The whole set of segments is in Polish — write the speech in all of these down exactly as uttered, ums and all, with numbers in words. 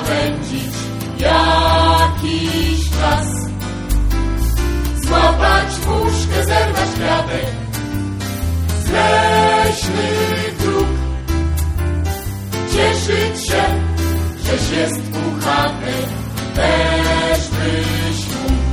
spędzić jakiś czas. Złapać muszkę, zerwać kwiatek z leśnych dróg. Cieszyć się, żeś jest puchaty, też byś mógł.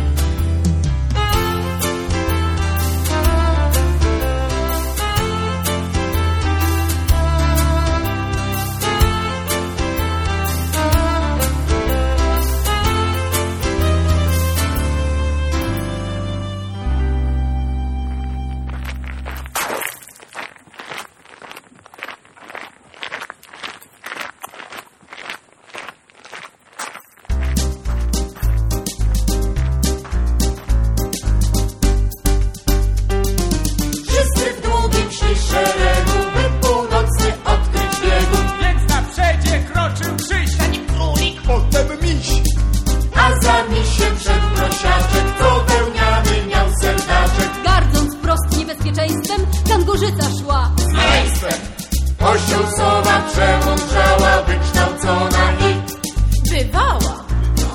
Kangurzyca szła z maleństwem. Osioł sowa przemądrzała, wykształcona i bywała.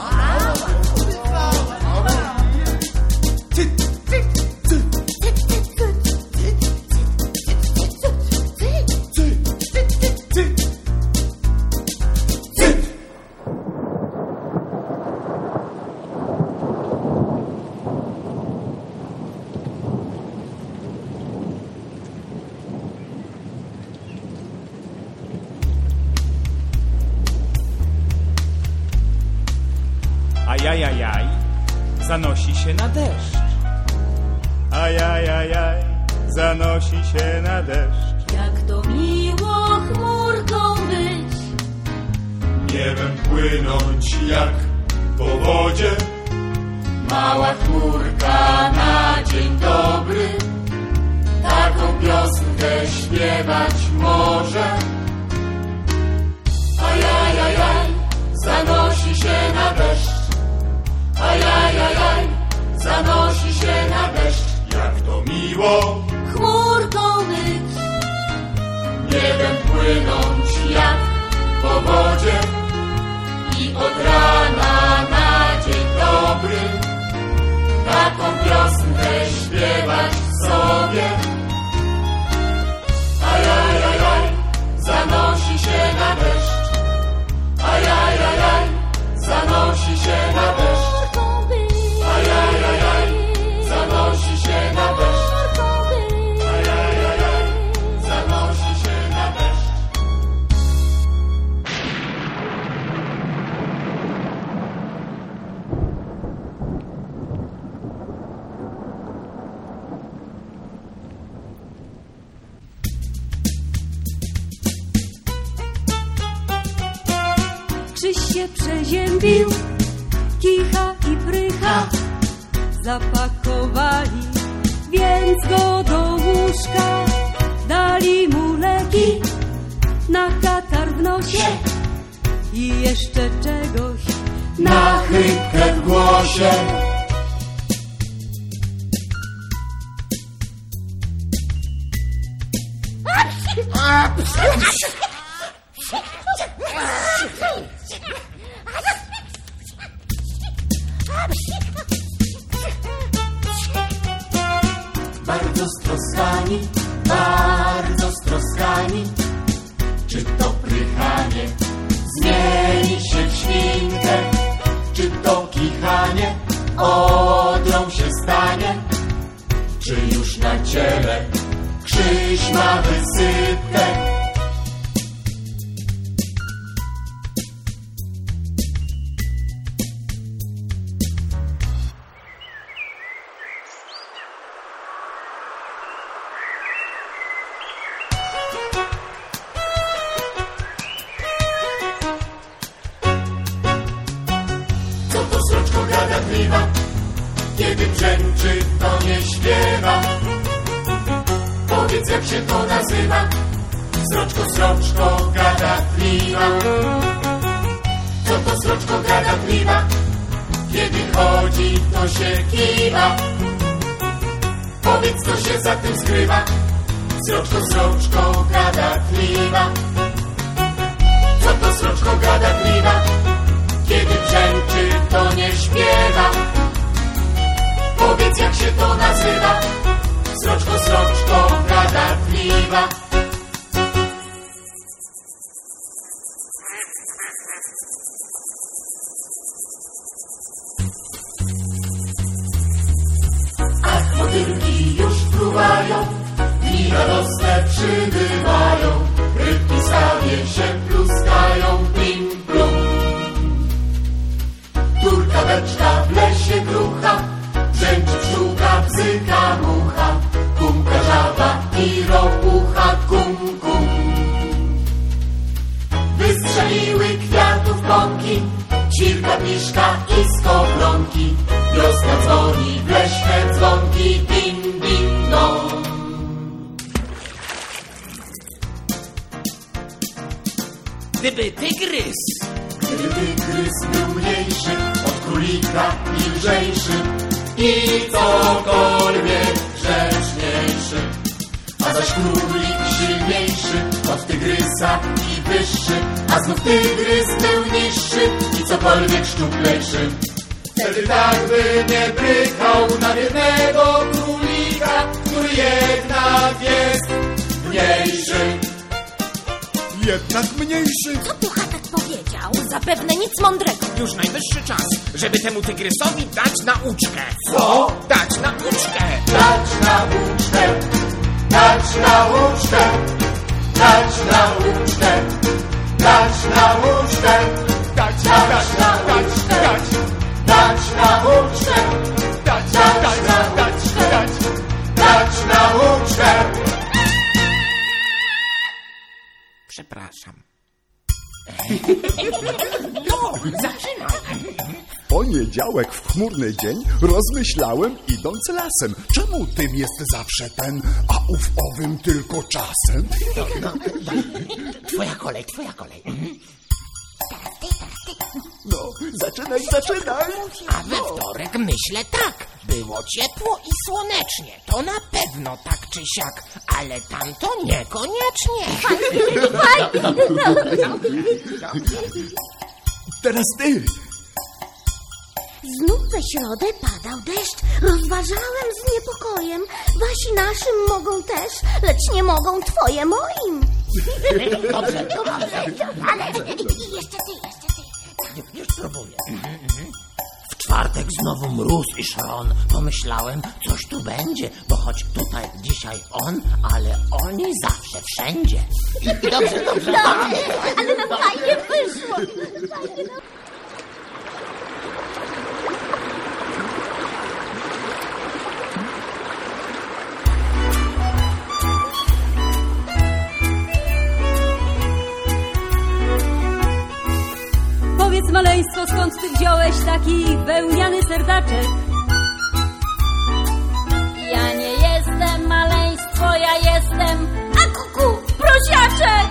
Ajajajaj, zanosi się na deszcz. Ajajajaj, zanosi się na deszcz. Jak to miło chmurką być, niebem płynąć jak po wodzie. Mała chmurka na dzień dobry taką piosenkę śpiewać może. Ajajajaj, zanosi się na deszcz. Ajajajaj, zanosi się na deszcz. Jak to miło chmurką być, niebem płynąć jak po wodzie. I od rana na dzień dobry taką piosenkę śpiewać sobie. Ajajajaj, zanosi się na deszcz. Ajajajaj, zanosi się na deszcz. Ajajajaj, zanosi się na deszcz. Ajajajaj, zanosi się na deszcz. Krzyś się przeziębił, kicha i prycha, zapakowali więc go do łóżka. Dali mu leki na katar w nosie i jeszcze czegoś Na chrypkę w głosie. Bardzo stroskani, bardzo stroskani, czy to prychanie zmieni się w świnkę, czy to kichanie odrą się stanie, czy już na ciele Krzyś ma wysypkę. Co to sroczko gadatliwa, kiedy brzęczy, to nie śpiewa. Powiedz, jak się to nazywa, sroczko, sroczko gadatliwa. Co to sroczko gadatliwa, kiedy chodzi, to się kiwa. Powiedz, co się za tym skrywa, sroczko, sroczko gadatliwa. Co to sroczko gadatliwa, to nazywa? Sroczko, sroczko gadatliwa. Ach, motylki już fruwają, dni radosne przybywają, rybki stawie się pluskają, bim, blum. Turka, beczka w lesie grucha, brzęczy pszczółka, bzyka mucha, kumka żaba i ropucha, kum, kum. Wystrzeliły kwiatów pąki, ćwirka, miszka i skowronki, wiosna dzwoni w leśne dzwonki, bim, bim, dom. Gdyby tygrys Gdyby tygrys był mniejszy od królika i lżejszy i cokolwiek grzeczniejszy, a zaś królik silniejszy od tygrysa i wyższy, a znów tygrys był niższy i cokolwiek szczuplejszy, wtedy tak by nie brykał na biednego królika, który jednak jest mniejszy. Jednak mniejszy. Co tu Hatek powiedział? Zapewne nic mądrego. już najwyższy czas, żeby temu tygrysowi dać nauczkę. Co? Dać nauczkę. Dać nauczkę, dać nauczkę, dać nauczkę, dać nauczkę, Dać, dać dać, nauczkę, dać, dać nauczkę, dać, dać dać, dać, dać. dać nauczkę. Przepraszam. No, zaczynaj. Poniedziałek w chmurny dzień rozmyślałem, idąc lasem. Czemu tym jest zawsze ten, a ów owym tylko czasem? Twoja kolej, twoja kolej. No, zaczynaj, zaczynaj. A we wtorek myślę tak. Było ciepło i słonecznie. To na pewno tak czy siak. Ale tamto niekoniecznie. Teraz ty. Znów we środę padał deszcz. Rozważałem z niepokojem. Wasi naszym mogą też, lecz nie mogą twoje moim. Dobrze, dobrze. Ale jeszcze ty, jeszcze ty. Już próbuję. W czwartek znowu mróz i szron. Pomyślałem, coś tu będzie, bo choć tutaj dzisiaj on, ale oni zawsze wszędzie. I dobrze, dobrze. Ale nam fajnie wyszło. Fajnie nam... Powiedz, maleństwo, skąd ty wziąłeś taki wełniany serdaczek? Ja nie jestem maleństwo, ja jestem... A kuku, prosiaczek!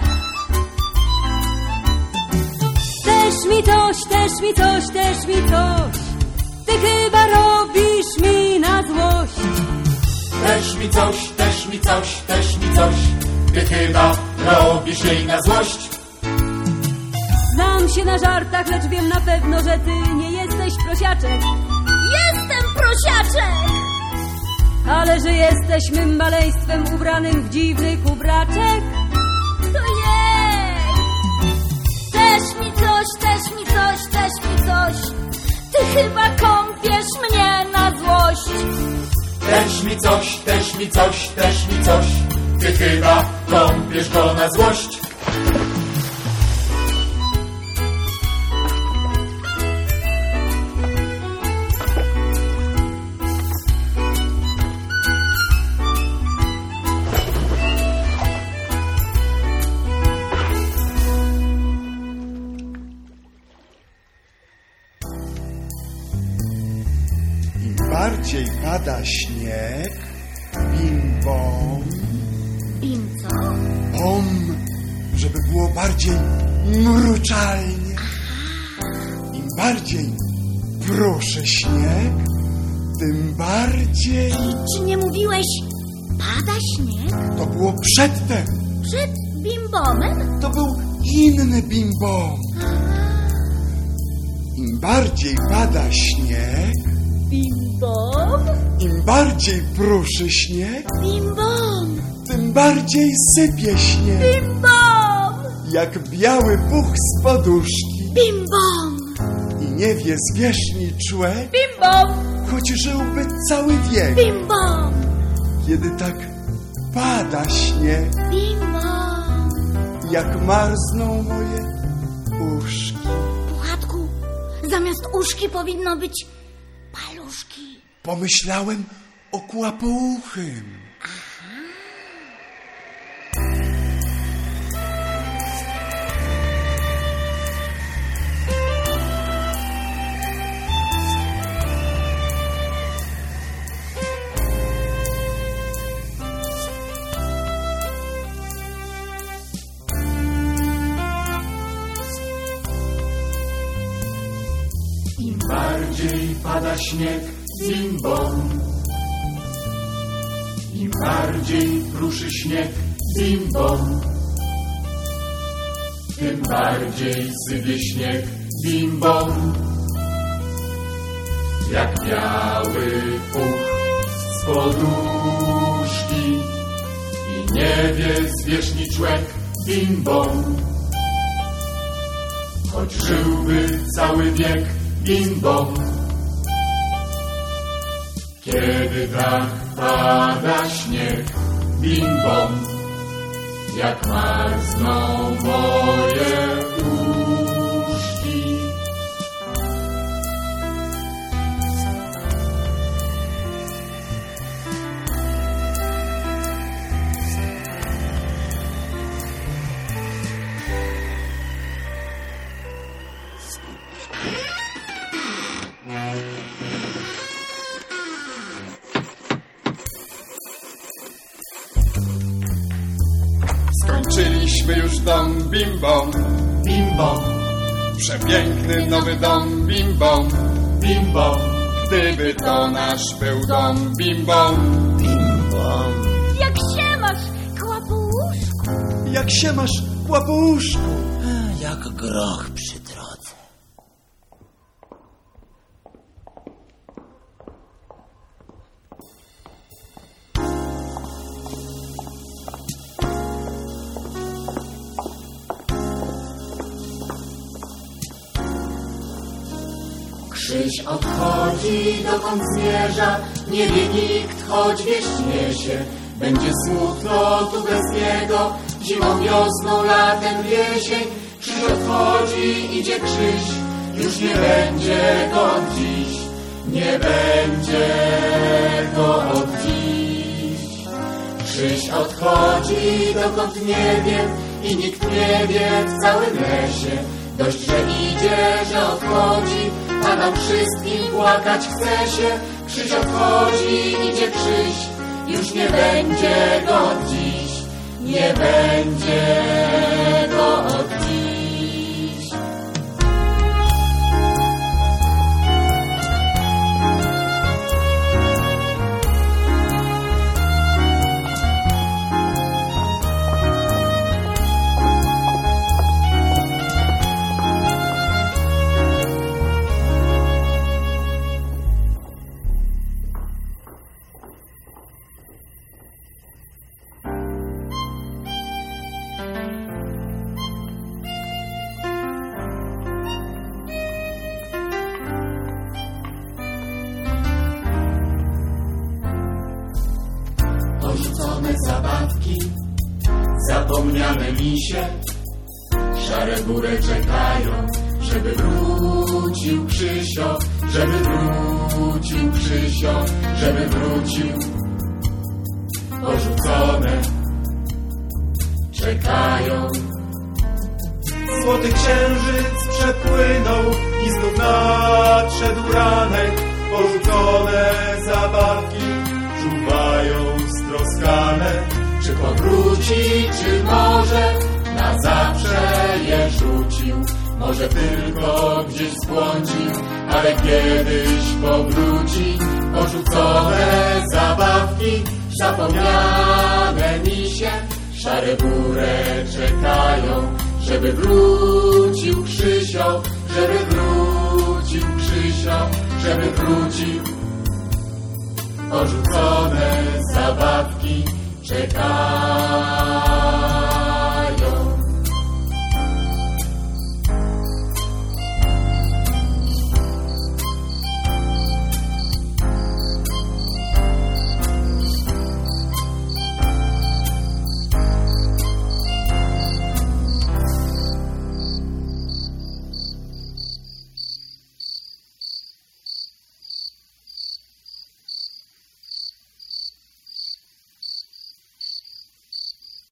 Też mi coś, też mi coś, też mi coś. Ty chyba robisz mi na złość. Też mi coś, też mi coś, też mi coś, ty chyba robisz jej na złość. Znam się na żartach, lecz wiem na pewno, że ty nie jesteś prosiaczek. Jestem prosiaczek! Ale że jesteś mym maleństwem ubranym w dziwny kubraczek. To jej! Też mi coś, też mi coś, też mi coś. Ty chyba kąpiesz mnie na złość. Też mi coś, też mi coś, też mi coś, ty chyba kąpiesz go na złość. Bardziej pada śnieg, bim bom, Bim co? bom, żeby było bardziej mruczalnie. Im bardziej proszę śnieg, tym bardziej... Czy nie mówiłeś, pada śnieg? To było przedtem, Przed bimbomem? to był inny bim bom. Im bardziej pada śnieg, Bim bom, Im bardziej pruszy śnieg, bim bom, tym bardziej sypie śnieg. bim bom, Jak biały puch z poduszki. bim bom, I nie wie zwierzchni człek, bim bom, choć żyłby cały wiek. bim bom, Kiedy tak pada śnieg, bim bom. jak marzną moje uszki. Puchatku, zamiast uszki powinno być paluszki. Pomyślałem o kłapouchym. Im bardziej pada śnieg, bim bom. Im bardziej pruszy śnieg, bim bom. Tym bardziej sypie śnieg, bim bom. Jak biały puch z poduszki i nie wie zwierzchniczłek, bim bom. Choć żyłby cały wiek, bim bom. Kiedy tak pada śnieg, bim bom. Jak marzną moje uszki. Skończyliśmy już dom, bim bom. Bim bom, Przepiękny nowy dom, bim bom. bim bom, Gdyby to nasz był dom, bim bom. Bim bom. Jak się masz, kłapuszku? Jak się masz, kłapouszku? Jak groch przy drodze. Krzyś odchodzi, dokąd zmierza, nie wie nikt, choć wieść niesie. Będzie smutno tu bez niego, zimą, wiosną, latem, jesień. Krzyś odchodzi, idzie krzyś, już nie będzie go od dziś, nie będzie go od dziś. Krzyś odchodzi, dokąd nie wiem i nikt nie wie w całym lesie. Dość, że idzie, że odchodzi, a nam wszystkim płakać chce się. Krzyś odchodzi, idzie krzyś, już nie będzie go od dziś, nie będzie go od dziś. Porzucone zabawki, zapomniane misie, szare góry czekają, żeby wrócił Krzysio, żeby wrócił Krzysio, żeby wrócił. Porzucone czekają. Złoty księżyc przepłynął i znów nadszedł ranek. Porzucone zabawki czuwają stroskane. Czy powróci, czy może na zawsze je rzucił? Może tylko gdzieś zbłądził, ale kiedyś powróci. Porzucone zabawki, zapomniane misie, szare burę czekają, żeby wrócił Krzysio, żeby wrócił Krzysio, żeby wrócił. porzucone zabawki czekają.